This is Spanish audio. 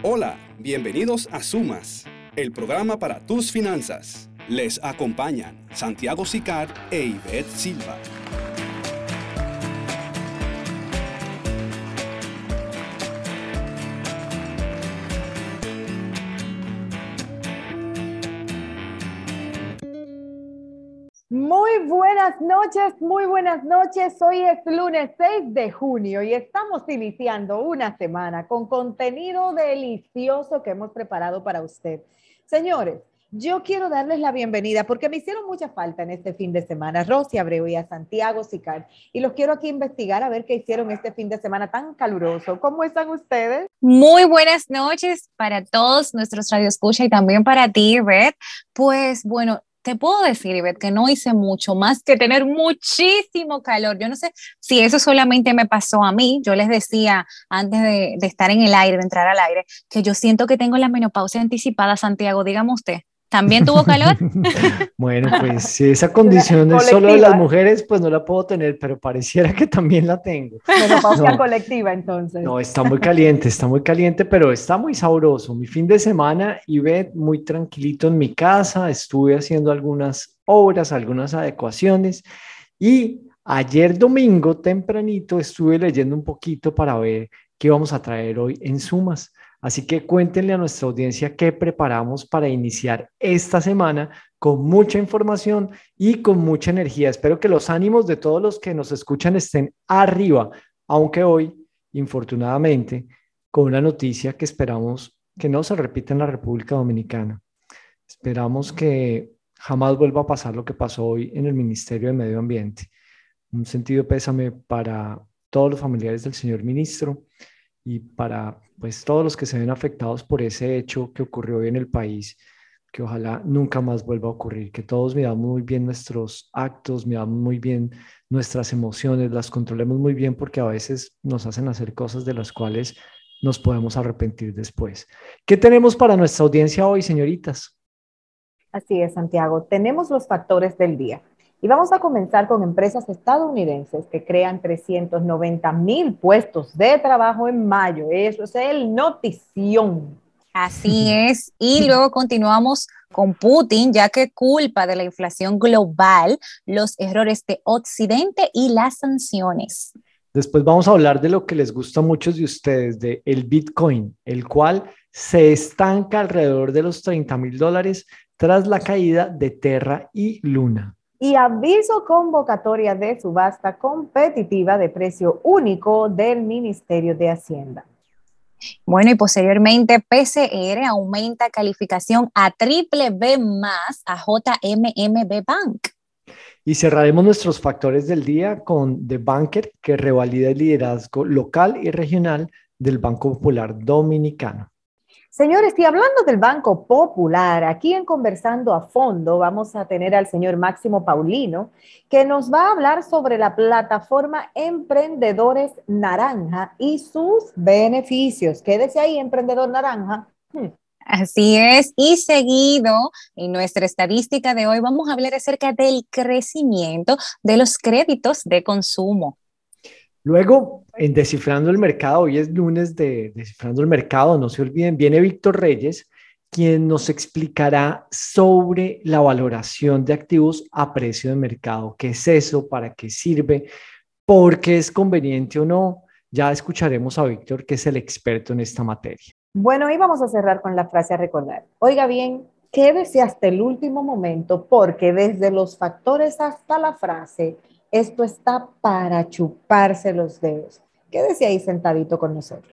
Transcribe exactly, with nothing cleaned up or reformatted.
Hola, bienvenidos a Sumas, el programa para tus finanzas. Les acompañan Santiago Sicar e Ivette Silva. Muy buenas noches, muy buenas noches. Hoy es lunes seis de junio y estamos iniciando una semana con contenido delicioso que hemos preparado para usted. Señores, yo quiero darles la bienvenida porque me hicieron mucha falta en este fin de semana, Rosy Abreu y a Santiago Sicar, y los quiero aquí investigar a ver qué hicieron este fin de semana tan caluroso. ¿Cómo están ustedes? Muy buenas noches para todos nuestros radioescucha y también para ti, Ivette. Pues bueno, te puedo decir, Ivette, que no hice mucho más que tener muchísimo calor. Yo no sé si eso solamente me pasó a mí. Yo les decía antes de, de estar en el aire, de entrar al aire, que yo siento que tengo la menopausia anticipada. Santiago, dígame usted, ¿también tuvo calor? Bueno, pues si esa condición es solo de las mujeres, pues no la puedo tener, pero pareciera que también la tengo. Menopausia No, colectiva, entonces. no, está muy caliente, está muy caliente, pero está muy sabroso. Mi fin de semana, Ivette, muy tranquilito en mi casa, estuve haciendo algunas obras, algunas adecuaciones y ayer domingo tempranito estuve leyendo un poquito para ver qué vamos a traer hoy en Sumas. Así que cuéntenle a nuestra audiencia qué preparamos para iniciar esta semana con mucha información y con mucha energía. Espero que los ánimos de todos los que nos escuchan estén arriba, aunque hoy, infortunadamente, con una noticia que esperamos que no se repita en la República Dominicana. Esperamos que jamás vuelva a pasar lo que pasó hoy en el Ministerio de Medio Ambiente. Un sentido pésame para todos los familiares del señor ministro y para pues todos los que se ven afectados por ese hecho que ocurrió hoy en el país, que ojalá nunca más vuelva a ocurrir, que todos midamos muy bien nuestros actos, midamos muy bien nuestras emociones, las controlemos muy bien porque a veces nos hacen hacer cosas de las cuales nos podemos arrepentir después. ¿Qué tenemos para nuestra audiencia hoy, señoritas? Así es, Santiago. Tenemos los factores del día. Y vamos a comenzar con empresas estadounidenses que crean trescientos noventa mil puestos de trabajo en mayo. Eso es el notición. Así es. Y luego continuamos con Putin, ya que culpa de la inflación global, los errores de Occidente y las sanciones. Después vamos a hablar de lo que les gusta a muchos de ustedes, de el Bitcoin, el cual se estanca alrededor de los treinta mil dólares tras la caída de Terra y Luna. Y aviso convocatoria de subasta competitiva de precio único del Ministerio de Hacienda. Bueno, y posteriormente P C R aumenta calificación a triple B más a J M M B Bank. Y cerraremos nuestros factores del día con The Banker, que revalida el liderazgo local y regional del Banco Popular Dominicano. Señores, y hablando del Banco Popular, aquí en Conversando a Fondo vamos a tener al señor Máximo Paulino, que nos va a hablar sobre la plataforma Emprendedores Naranja y sus beneficios. Quédese ahí, Emprendedor Naranja. Hmm. Así es, y seguido en nuestra estadística de hoy vamos a hablar acerca del crecimiento de los créditos de consumo. Luego, en Descifrando el Mercado, hoy es lunes de Descifrando el Mercado, no se olviden, viene Víctor Reyes, quien nos explicará sobre la valoración de activos a precio de mercado. ¿Qué es eso? ¿Para qué sirve? ¿Por qué es conveniente o no? Ya escucharemos a Víctor, que es el experto en esta materia. Bueno, y vamos a cerrar con la frase a recordar. Oiga bien, quédese hasta el último momento porque desde los factores hasta la frase, esto está para chuparse los dedos. Quédese ahí sentadito con nosotros.